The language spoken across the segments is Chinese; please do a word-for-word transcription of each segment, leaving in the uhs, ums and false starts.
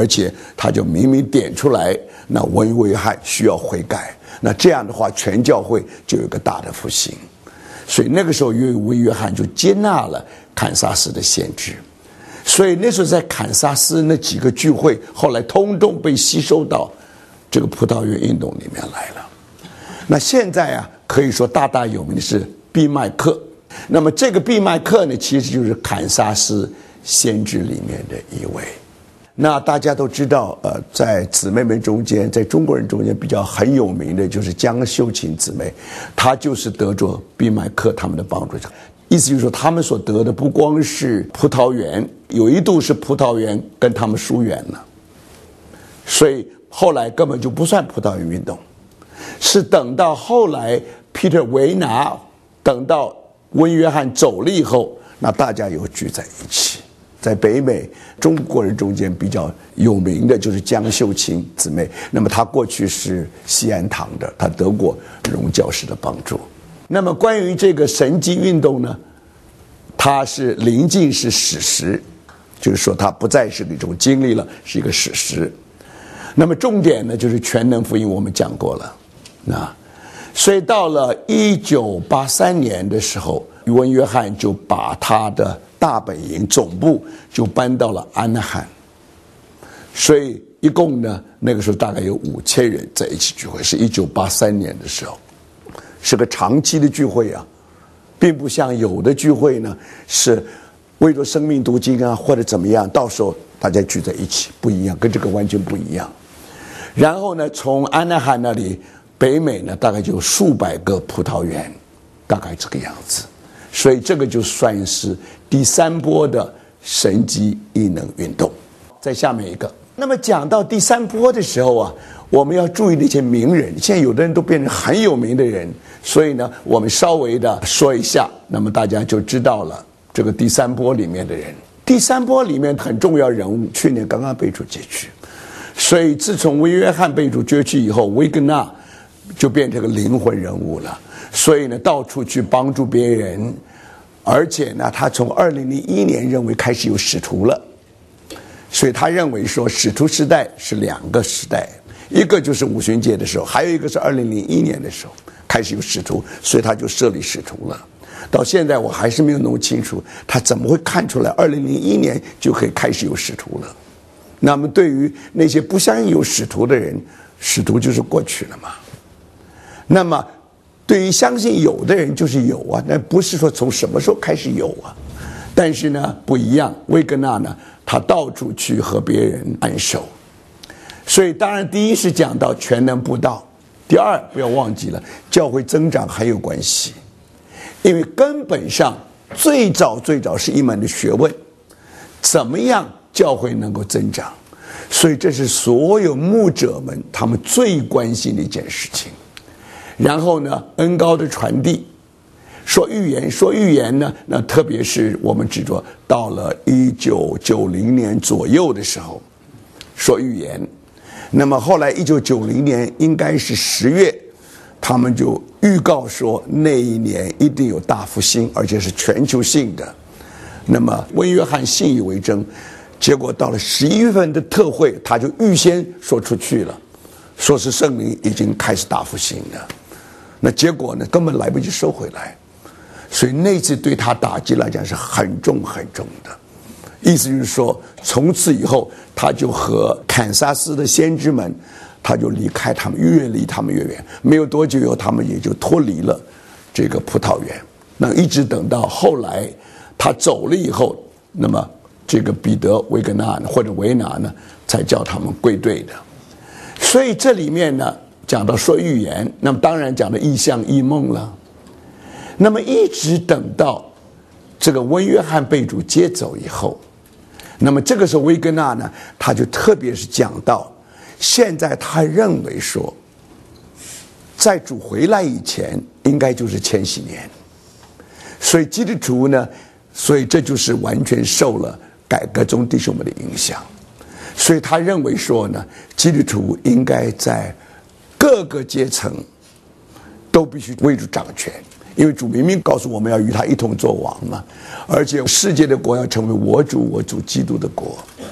而且他就明明点出来，那文约翰需要悔改，那这样的话，全教会就有个大的复兴。所以那个时候，文约翰就接纳了堪萨斯的先知。所以那时候在堪萨斯那几个聚会，后来通通被吸收到这个葡萄园运动里面来了。那现在啊，可以说大大有名的是毕麦克。那么这个毕麦克呢，其实就是堪萨斯先知里面的一位。那大家都知道，呃，在姊妹们中间，在中国人中间比较很有名的就是江秀琴姊妹，她就是得着毕麦克他们的帮助。意思就是说，他们所得的不光是葡萄园，有一度是葡萄园跟他们疏远了，所以后来根本就不算葡萄园运动，是等到后来 Peter 维拿，等到温约翰走了以后，那大家又聚在一起。在北美中国人中间比较有名的就是江秀琴姊妹，那么她过去是西安堂的，她得过荣教师的帮助。那么关于这个神迹运动呢，它是临近是史实，就是说它不再是一种经历了，是一个史实。那么重点呢就是全能福音，我们讲过了。那所以到了一九八三年的时候，温约翰就把他的大本营总部就搬到了安纳罕，所以一共呢，那个时候大概有五千人在一起聚会，是一九八三年的时候，是个长期的聚会啊，并不像有的聚会呢是为了生命读经啊或者怎么样，到时候大家聚在一起，不一样，跟这个完全不一样。然后呢，从安纳罕那里北美呢，大概就有数百个葡萄园，大概这个样子。所以这个就算是第三波的神迹异能运动。在下面一个，那么讲到第三波的时候啊，我们要注意那些名人，现在有的人都变成很有名的人，所以呢，我们稍微的说一下，那么大家就知道了这个第三波里面的人。第三波里面很重要人物，去年刚刚被主接去，所以自从温约翰被主接去以后，维格纳就变成个灵魂人物了。所以呢，到处去帮助别人，而且呢，他从二零零一年认为开始有使徒了，所以他认为说使徒时代是两个时代，一个就是五旬节的时候，还有一个是二零零一年的时候开始有使徒，所以他就设立使徒了。到现在我还是没有弄清楚，他怎么会看出来二零零一年就可以开始有使徒了？那么对于那些不相信有使徒的人，使徒就是过去了嘛。那么对于相信有的人就是有啊，那不是说从什么时候开始有啊。但是呢不一样，维格纳呢他到处去和别人按手，所以当然第一是讲到全能布道，第二不要忘记了教会增长很有关系，因为根本上最早最早是一门的学问，怎么样教会能够增长，所以这是所有牧者们他们最关心的一件事情。然后呢，恩膏的传递，说预言，说预言呢，那特别是我们指着到了一九九零年左右的时候，说预言。那么后来一九九零年应该是十月，他们就预告说那一年一定有大复兴，而且是全球性的。那么温约翰信以为真，结果到了十一月份的特会，他就预先说出去了，说是圣灵已经开始大复兴了。那结果呢，根本来不及收回来，所以那次对他打击来讲是很重很重的。意思就是说，从此以后，他就和堪萨斯的先知们，他就离开他们，越离他们越远。没有多久以后，他们也就脱离了这个葡萄园。那一直等到后来他走了以后，那么这个彼得维格纳或者维拿呢，才叫他们归队的。所以这里面呢，讲到说预言，那么当然讲的异象异梦了。那么一直等到这个温约翰被主接走以后，那么这个时候维格纳呢，他就特别是讲到，现在他认为说，在主回来以前，应该就是千禧年。所以基督徒呢，所以这就是完全受了改革中弟兄们的影响。所以他认为说呢，基督徒应该在各个阶层都必须为主掌权，因为主明明告诉我们要与他一同作王嘛，而且世界的国要成为我主我主基督的国。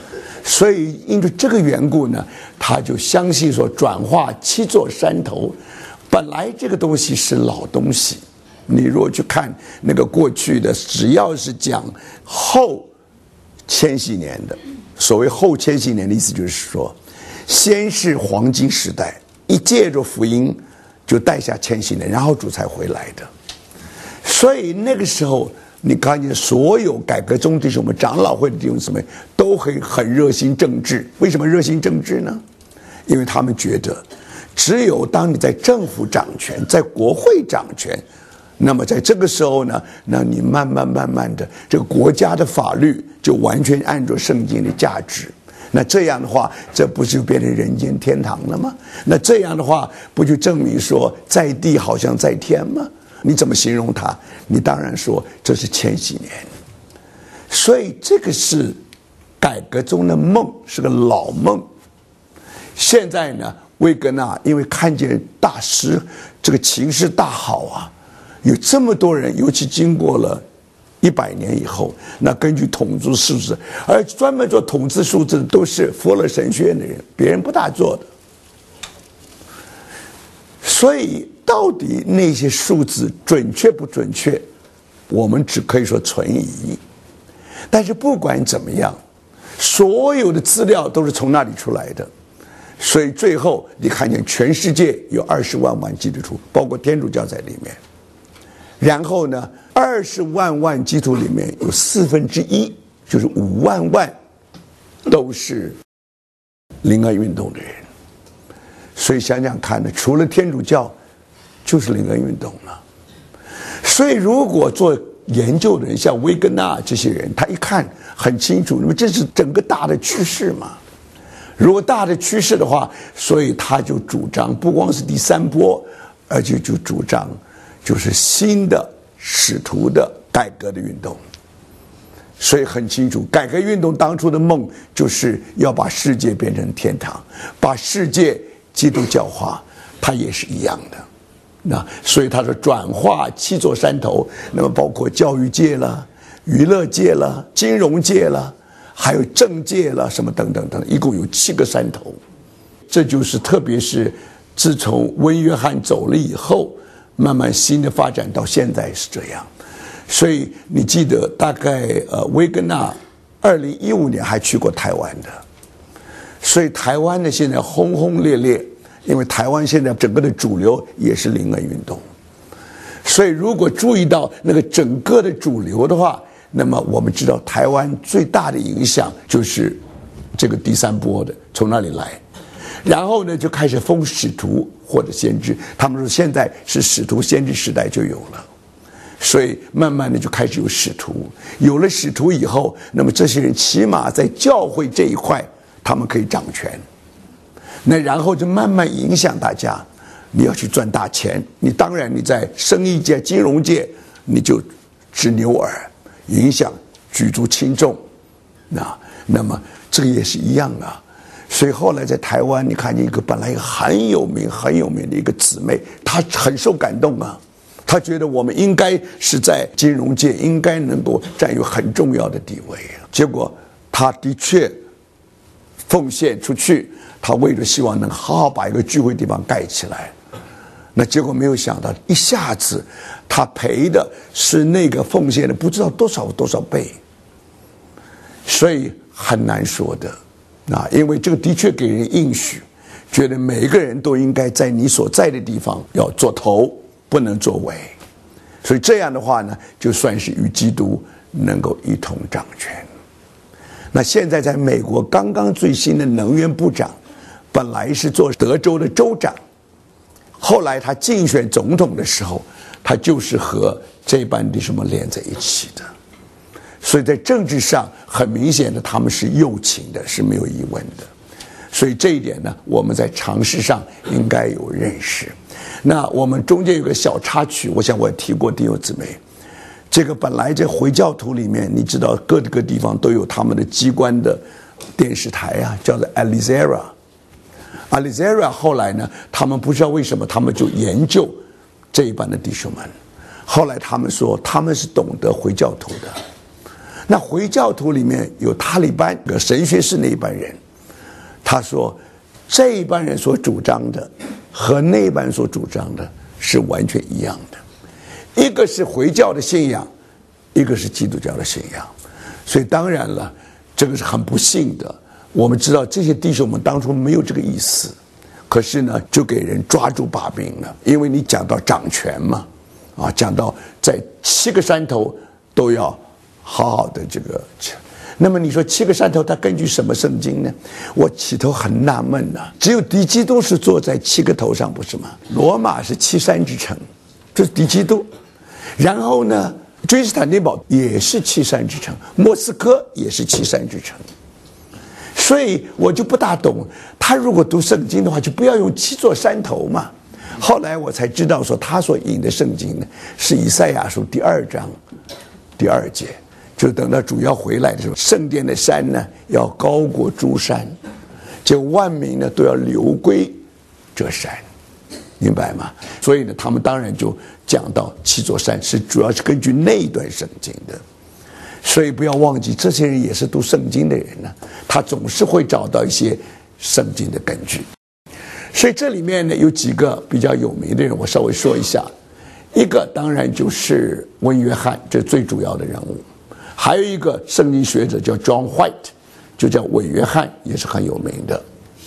所以因为这个缘故呢，他就相信说转化七座山头，本来这个东西是老东西。你如果去看那个过去的，只要是讲后千禧年的，所谓后千禧年的意思就是说，先是黄金时代，一借着福音就带下千禧年，然后主才回来的。所以那个时候你看见所有改革中弟兄们、长老会的弟兄姊妹都很很热心政治。为什么热心政治呢？因为他们觉得只有当你在政府掌权，在国会掌权，那么在这个时候呢，那你慢慢慢慢的这个国家的法律就完全按照圣经的价值。那这样的话，这不就变成人间天堂了吗？那这样的话，不就证明说在地好像在天吗？你怎么形容它？你当然说这是千禧年。所以这个是改革中的梦，是个老梦。现在呢，威格纳因为看见大师这个情势大好啊，有这么多人，尤其经过了一百年以后，那根据统计数字，而专门做统计数字都是佛勒神学院的人，别人不大做的。所以到底那些数字准确不准确，我们只可以说存疑。但是不管怎么样，所有的资料都是从那里出来的。所以最后你看见全世界有二十万万基督徒，包括天主教在里面。然后呢，二十万万基督徒里面有四分之一，就是五万万，都是灵恩运动的人。所以想想看呢，除了天主教，就是灵恩运动了。所以如果做研究的人，像威格纳这些人，他一看很清楚，那么这是整个大的趋势嘛。如果大的趋势的话，所以他就主张不光是第三波，而且就主张就是新的使徒的改革的运动。所以很清楚，改革运动当初的梦就是要把世界变成天堂，把世界基督教化，它也是一样的。那所以他说转化七座山头，那么包括教育界了、娱乐界了、金融界了，还有政界了，什么等等等，一共有七个山头。这就是特别是自从温约翰走了以后，慢慢新的发展到现在是这样。所以你记得大概呃威格纳二零一五年还去过台湾的，所以台湾呢现在轰轰烈烈。因为台湾现在整个的主流也是灵恩运动，所以如果注意到那个整个的主流的话，那么我们知道台湾最大的影响就是这个第三波的从那里来，然后呢就开始封使徒或者先知，他们说现在是使徒先知时代就有了，所以慢慢的就开始有使徒，有了使徒以后，那么这些人起码在教会这一块他们可以掌权。那然后就慢慢影响大家，你要去赚大钱，你当然你在生意界、金融界，你就执牛耳，影响举足轻重，那那么这个也是一样啊。所以后来在台湾，你看见一个本来一个很有名、很有名的一个姊妹，她很受感动啊，她觉得我们应该是在金融界应该能够占有很重要的地位啊。结果她的确奉献出去。他为了希望能好好把一个聚会地方盖起来，那结果没有想到，一下子他赔的是那个奉献的不知道多少多少倍，所以很难说的啊，因为这个的确给人应许，觉得每一个人都应该在你所在的地方要做头，不能做尾，所以这样的话呢，就算是与基督能够一同掌权。那现在在美国刚刚最新的能源部长。本来是做德州的州长，后来他竞选总统的时候，他就是和这班弟兄们连在一起的，所以在政治上很明显的他们是右倾的，是没有疑问的。所以这一点呢，我们在常识上应该有认识。那我们中间有个小插曲，我想我也提过弟兄姊妹，这个本来在回教徒里面，你知道各个地方都有他们的机关的电视台啊，叫做 Alizera。Alizera 后来呢，他们不知道为什么，他们就研究这一班的弟兄们。后来他们说，他们是懂得回教徒的。 那回教徒里面有塔利班的神学士那一班人，他说这一班人所主张的和那一班人所主张的是完全一样的，一个是回教的信仰，一个是基督教的信仰。所以当然了，这个是很不幸的。我们知道这些弟兄们当初没有这个意思，可是呢就给人抓住把柄了。因为你讲到掌权嘛，啊，讲到在七个山头都要好好的这个，那么你说七个山头它根据什么圣经呢？我起头很纳闷呐、啊，只有敌基督是坐在七个头上，不是吗？罗马是七山之城，这是敌基督。然后呢，君士坦丁堡也是七山之城，莫斯科也是七山之城。所以我就不大懂，他如果读圣经的话，就不要用七座山头嘛。后来我才知道，说他所引的圣经呢，是以赛亚书第二章第二节，就等到主要回来的时候，圣殿的山呢要高过诸山，就万民呢都要流归这山，明白吗？所以呢，他们当然就讲到七座山，是主要是根据那一段圣经的。所以不要忘记，这些人也是读圣经的人呢，他总是会找到一些圣经的根据。所以这里面呢有几个比较有名的人，我稍微说一下。一个当然就是温约翰，这是最主要的人物。还有一个圣经学者叫 John White， 就叫韦约翰，也是很有名的。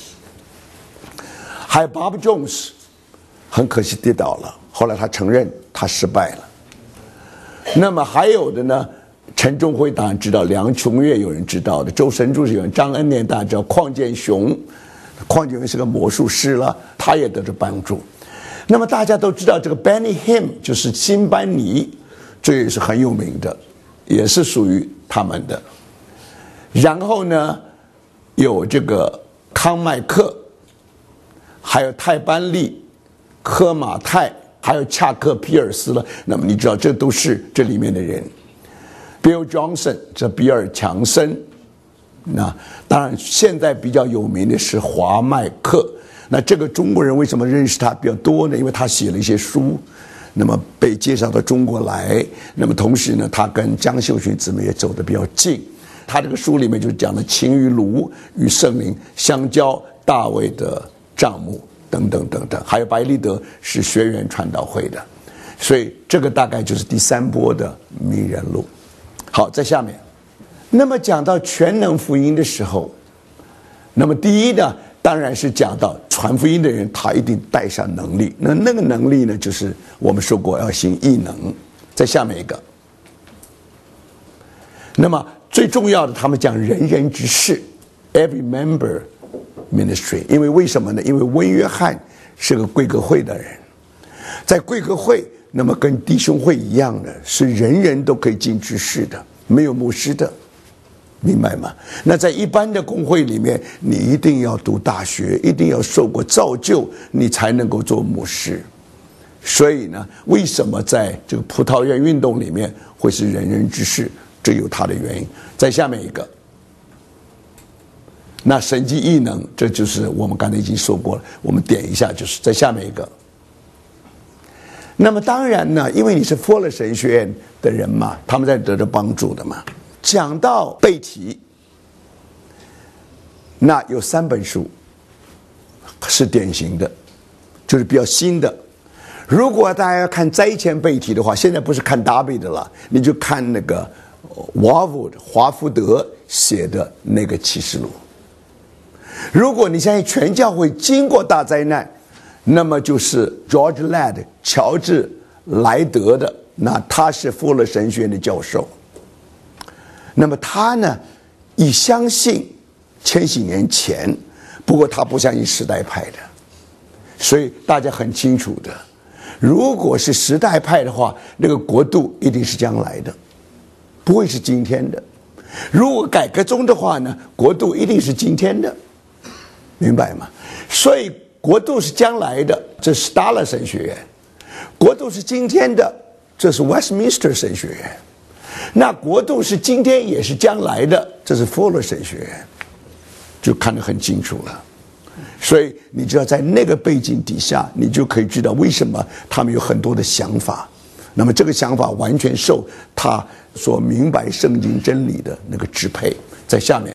还有 Bob Jones， 很可惜跌倒了，后来他承认他失败了。那么还有的呢，陈忠辉当然知道，梁琼月有人知道的，周神柱是有人，张恩年大家知道，邝建雄，邝建雄是个魔术师了，他也得着帮助。那么大家都知道这个 Benny Hinn 就是辛班尼，这也是很有名的，也是属于他们的。然后呢，有这个康麦克，还有泰班利、科马泰，还有恰克皮尔斯了。那么你知道，这都是这里面的人。Bill Johnson， 这比尔强森。那当然，现在比较有名的是华麦克。那这个中国人为什么认识他比较多呢？因为他写了一些书，那么被介绍到中国来。那么同时呢，他跟江秀群姊妹也走得比较近。他这个书里面就讲了秦于卢与圣灵相交，大卫的帐幕等等等等，还有白利德是学园传道会的。所以这个大概就是第三波的名人录。好，在下面，那么讲到全能福音的时候，那么第一呢，当然是讲到传福音的人，他一定带上能力。那那个能力呢，就是我们说过要行异能。在下面一个，那么最重要的，他们讲人人之事 ，every member ministry。因为为什么呢？因为温约翰是个贵格会的人，在贵格会。那么跟弟兄会一样的是人人都可以进执事的，没有牧师的，明白吗？那在一般的公会里面，你一定要读大学，一定要受过造就，你才能够做牧师。所以呢，为什么在这个葡萄园运动里面会是人人之事？这有它的原因。在下面一个，那神迹异能，这就是我们刚才已经说过了，我们点一下，就是在下面一个。那么当然呢，因为你是 Fuller 神学院的人嘛，他们在得着帮助的嘛。讲到背题，那有三本书是典型的，就是比较新的。如果大家要看灾前背题的话，现在不是看达比的了，你就看那个 Warwood 华福德写的那个启示录。如果你相信全教会经过大灾难，那么就是 George Ladd 乔治莱德的，那他是富勒神学院的教授。那么他呢，以相信千禧年前，不过他不相信时代派的，所以大家很清楚的，如果是时代派的话，那个国度一定是将来的，不会是今天的。如果改革中的话呢，国度一定是今天的，明白吗？所以国度是将来的，这是 Stala 神学院；国度是今天的，这是 Westminster 神学院。那国度是今天也是将来的，这是 Fuller 神学院，就看得很清楚了。所以你只要在那个背景底下，你就可以知道为什么他们有很多的想法。 那么这个想法完全受他所明白圣经真理的那个支配。在下面。